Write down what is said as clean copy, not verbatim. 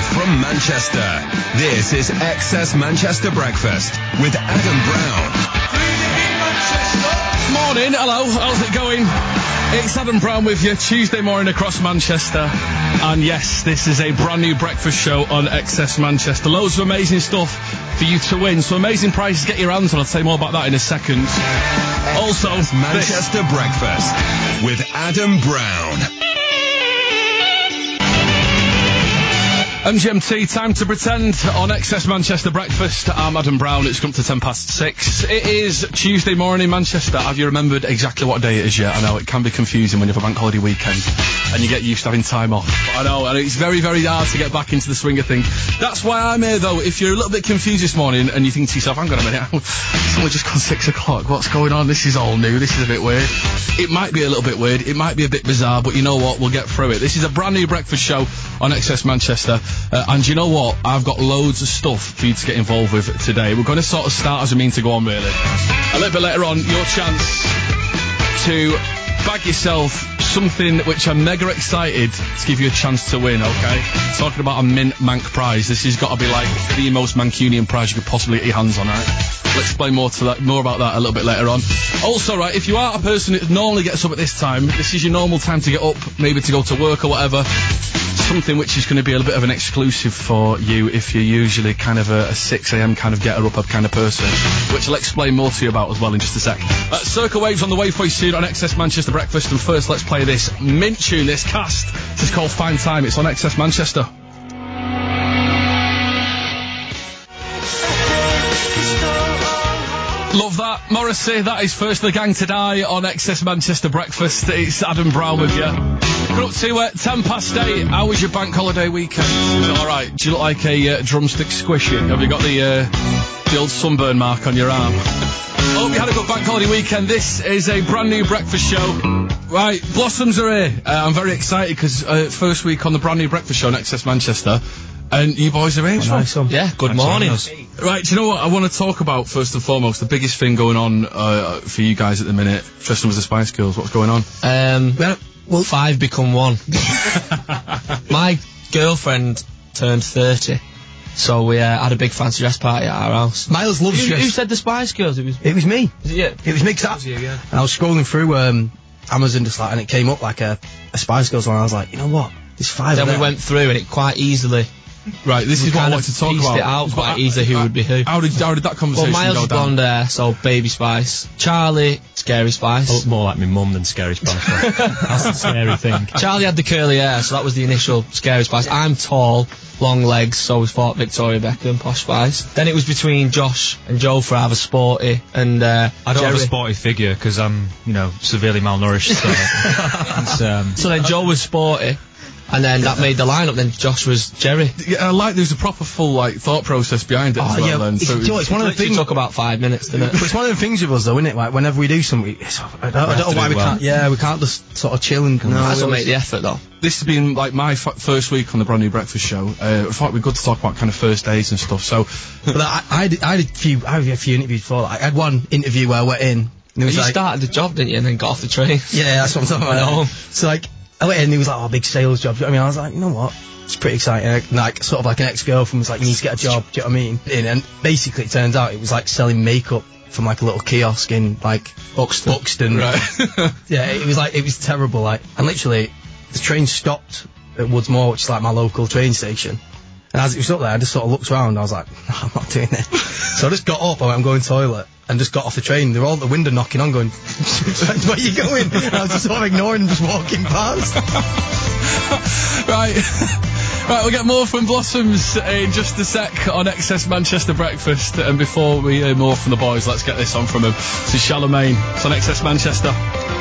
from Manchester. This is Excess Manchester Breakfast with Adam Brown. Morning, hello, how's it going? It's Adam Brown with you, Tuesday morning across Manchester. And yes, this is a brand new breakfast show on Excess Manchester. Loads of amazing stuff for you to win. So amazing prizes, get your hands on. I'll tell you more about that in a second. Also, Manchester Breakfast with Adam Brown. MGMT, time to pretend on Excess Manchester Breakfast. I'm Adam Brown, it's come to 6:10. It is Tuesday morning in Manchester. Have you remembered exactly what day it is yet? I know, it can be confusing when you have a bank holiday weekend and you get used to having time off. I know, and it's very, very hard to get back into the swing of things. That's why I'm here, though. If you're a little bit confused this morning and you think to yourself, hang on a minute, it's only just gone 6 o'clock, what's going on? This is all new, this is a bit weird. It might be a little bit weird, it might be a bit bizarre, but you know what, we'll get through it. This is a brand new breakfast show on Excess Manchester. And you know what? I've got loads of stuff for you to get involved with today. We're going to sort of start as we mean to go on, really. A little bit later on, your chance to bag yourself something which I'm mega excited to give you a chance to win, okay? Talking about a Mint Manc prize. This has got to be like the most Mancunian prize you could possibly get your hands on, right? We'll explain more about that a little bit later on. Also, right, if you are a person that normally gets up at this time, this is your normal time to get up, maybe to go to work or whatever. Something which is going to be a little bit of an exclusive for you if you're usually kind of a 6 a.m. kind of get-her-up kind of person, which I'll explain more to you about as well in just a sec. Circle Waves on the way for you soon on Excess Manchester Breakfast, and first let's play this Mint tune, this cast. This is called Fine Time, it's on Excess Manchester. Love that. Morrissey, that is First the Gang to Die on Excess Manchester Breakfast. It's Adam Brown with you. We're up to 8:10. How was your bank holiday weekend? Was it alright? Do you look like a drumstick squishy? Have you got the old sunburn mark on your arm? Hope you had a good bank holiday weekend. This is a brand new breakfast show. Right, Blossoms are here. I'm very excited because first week on the brand new breakfast show on Excess Manchester. And you boys are here. Nice. Yeah, good morning. Right, do you know what I want to talk about first and foremost? The biggest thing going on for you guys at the minute, Tristan, was the Spice Girls. What's going on? Well, 5 become 1. My girlfriend turned 30, so we had a big fancy dress party at our house. Miles loves dress. Who said the Spice Girls? It was me. Yeah, it was me. And I was scrolling through Amazon just like, and it came up like a Spice Girls one. And I was like, you know what? There's 5. Then we went through, and it quite easily. Right, this is what I wanted to talk about. It out quite easily who would be who. How did that conversation go down? Well, Miles blonde hair, so Baby Spice. Charlie, Scary Spice. I look more like my mum than Scary Spice. That's the scary thing. Charlie had the curly hair, so that was the initial Scary Spice. I'm tall, long legs, so we thought Victoria Beckham, Posh Spice. Then it was between Josh and Joe for either sporty and I don't Jerry. have a sporty figure because I'm, severely malnourished. So then Joe was sporty. And then that made the lineup. Then Josh was Jerry. Yeah, I like there's a proper full thought process behind it. As well, yeah, then. It's one of the things. Took about 5 minutes, didn't it? But it's one of the things with us, though, isn't it? Like whenever we do something, I don't know why we can't. Yeah, we can't just sort of chill and. No, that's what make the effort, though. This has been like my first week on the brand new breakfast show. I thought it'd be good to talk about kind of first days and stuff. So, but I had a few interviews before. I had one interview where I went in. And you started the job, didn't you, and then got off the train? Yeah, that's what I'm talking about. So I went in and he was like, oh, big sales job. Do you know what I mean? I was like, you know what? It's pretty exciting. Like, sort of like an ex-girlfriend was like, you need to get a job. Do you know what I mean? And basically it turns out it was like selling makeup from like a little kiosk in like Buxton. Right. Yeah, it was terrible. Like, and literally the train stopped at Woodsmore, which is like my local train station. And as it was up there, I just sort of looked around. I was like, no, I'm not doing this. So I just got up. I'm going to the toilet. And just got off the train. They were all at the window knocking on, going, where are you going? And I was just sort of ignoring them, just walking past. Right, we'll get more from Blossoms in just a sec on Excess Manchester Breakfast. And before we hear more from the boys, let's get this on from them. This is Charlemagne. It's on Excess Manchester.